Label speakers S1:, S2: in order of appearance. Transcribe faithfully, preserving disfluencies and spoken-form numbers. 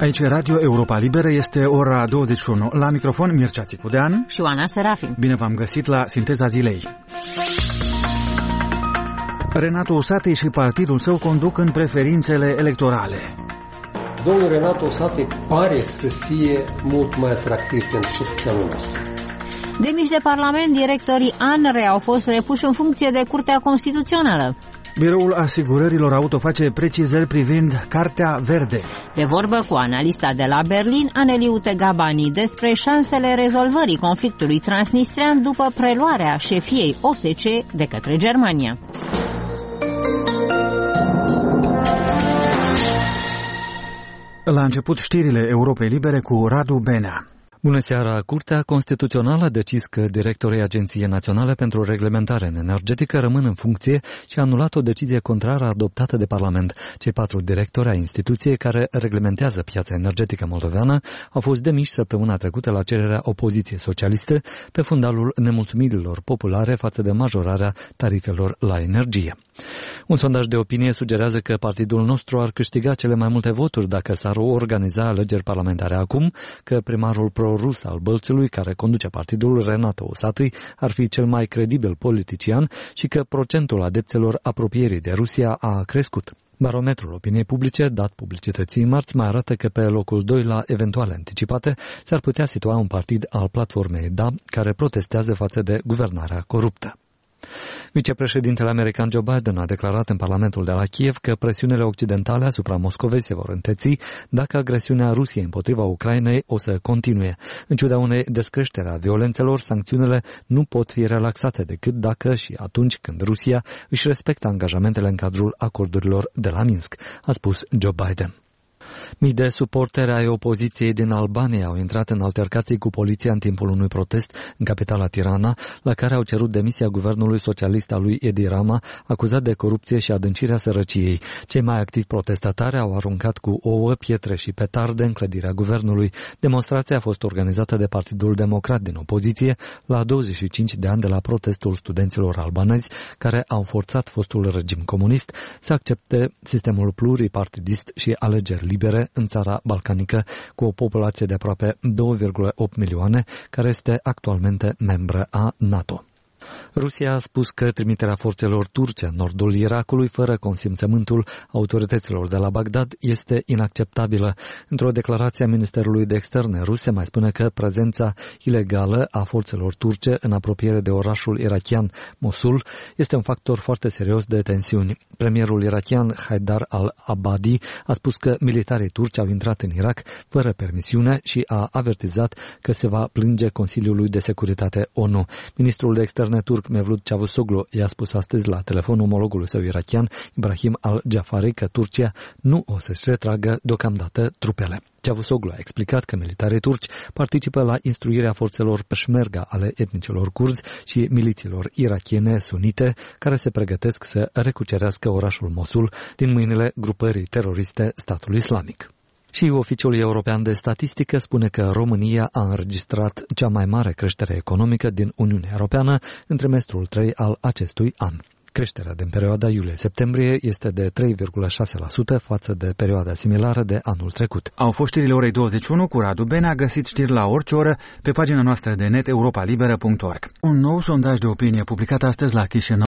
S1: Aici Radio Europa Liberă, este ora douăzeci și unu. La microfon Mircea Țicudean
S2: și Oana Serafin.
S1: Bine v-am găsit la Sinteza Zilei. Renato Usatăi și partidul său conduc în preferințele electorale.
S3: Domnul Renato Usatăi pare să fie mult mai atractiv pentru cetățeanul nostru.
S2: Demiși de Parlament, directorii ANRE au fost repuși în funcție de Curtea Constituțională.
S1: Biroul Asigurărilor Auto face precizări privind Cartea Verde.
S2: De vorbă cu analista de la Berlin, Aneliu Tegabani, despre șansele rezolvării conflictului transnistrean după preluarea șefiei O S C E de către Germania.
S1: La început știrile Europei Libere cu Radu Benea.
S4: Bună seara! Curtea Constituțională a decis că directorii Agenției Naționale pentru Reglementare Energetică rămân în funcție și a anulat o decizie contrară adoptată de Parlament. Cei patru directori ai instituției care reglementează piața energetică moldoveană au fost demiși săptămâna trecută la cererea opoziției socialiste pe fundalul nemulțumirilor populare față de majorarea tarifelor la energie. Un sondaj de opinie sugerează că partidul nostru ar câștiga cele mai multe voturi dacă s-ar organiza alegeri parlamentare acum, că primarul pro-rus al Bălțului, care conduce partidul, Renato Usatăi, ar fi cel mai credibil politician și că procentul adepților apropierii de Rusia a crescut. Barometrul opiniei publice, dat publicității marți, mai arată că pe locul doi la eventuale anticipate s-ar putea situa un partid al platformei D A, care protestează față de guvernarea coruptă. Vicepreședintele american Joe Biden a declarat în Parlamentul de la Kiev că presiunile occidentale asupra Moscovei se vor înteți dacă agresiunea Rusiei împotriva Ucrainei o să continue. În ciuda unei descreștere a violențelor, sancțiunile nu pot fi relaxate decât dacă și atunci când Rusia își respectă angajamentele în cadrul acordurilor de la Minsk, a spus Joe Biden. Mii de suporteri ai opoziției din Albania au intrat în altercații cu poliția în timpul unui protest în capitala Tirana, la care au cerut demisia guvernului socialist al lui Edi Rama, acuzat de corupție și adâncirea sărăciei. Cei mai activi protestatari au aruncat cu ouă, pietre și petarde în clădirea guvernului. Demonstrația a fost organizată de Partidul Democrat din opoziție la douăzeci și cinci de ani de la protestul studenților albanezi, care au forțat fostul regim comunist să accepte sistemul pluripartidist și alegeri libere în țara balcanică, cu o populație de aproape două virgulă opt milioane, care este actualmente membră a NATO. Rusia a spus că trimiterea forțelor turce în nordul Irakului fără consimțământul autorităților de la Bagdad este inacceptabilă. Într-o declarație a Ministerului de Externe rus se mai spune că prezența ilegală a forțelor turce în apropiere de orașul irakian Mosul este un factor foarte serios de tensiuni. Premierul irakian Haidar al-Abadi a spus că militarii turci au intrat în Irak fără permisiune și a avertizat că se va plânge Consiliului de Securitate O N U. Ministrul de Externe turc Mevlut Cavusoglu i-a spus astăzi la telefon omologului său irakian, Ibrahim al-Jafari, că Turcia nu o să-și retragă deocamdată trupele. Cavusoglu a explicat că militarii turci participă la instruirea forțelor peșmerga ale etnicilor curzi și milițiilor irakiene sunite, care se pregătesc să recucerească orașul Mosul din mâinile grupării teroriste Statul Islamic. Și Oficiul European de Statistică spune că România a înregistrat cea mai mare creștere economică din Uniunea Europeană în trimestrul trei al acestui an. Creșterea din perioada iulie-septembrie este de trei virgulă șase la sută față de perioada similară de anul trecut.
S1: Au fost știrile orei douăzeci și unu cu Radu Benea. Găsiți știri la orice oră pe pagina noastră de net europa liberă punct org. Un nou sondaj de opinie publicat astăzi la Chișinău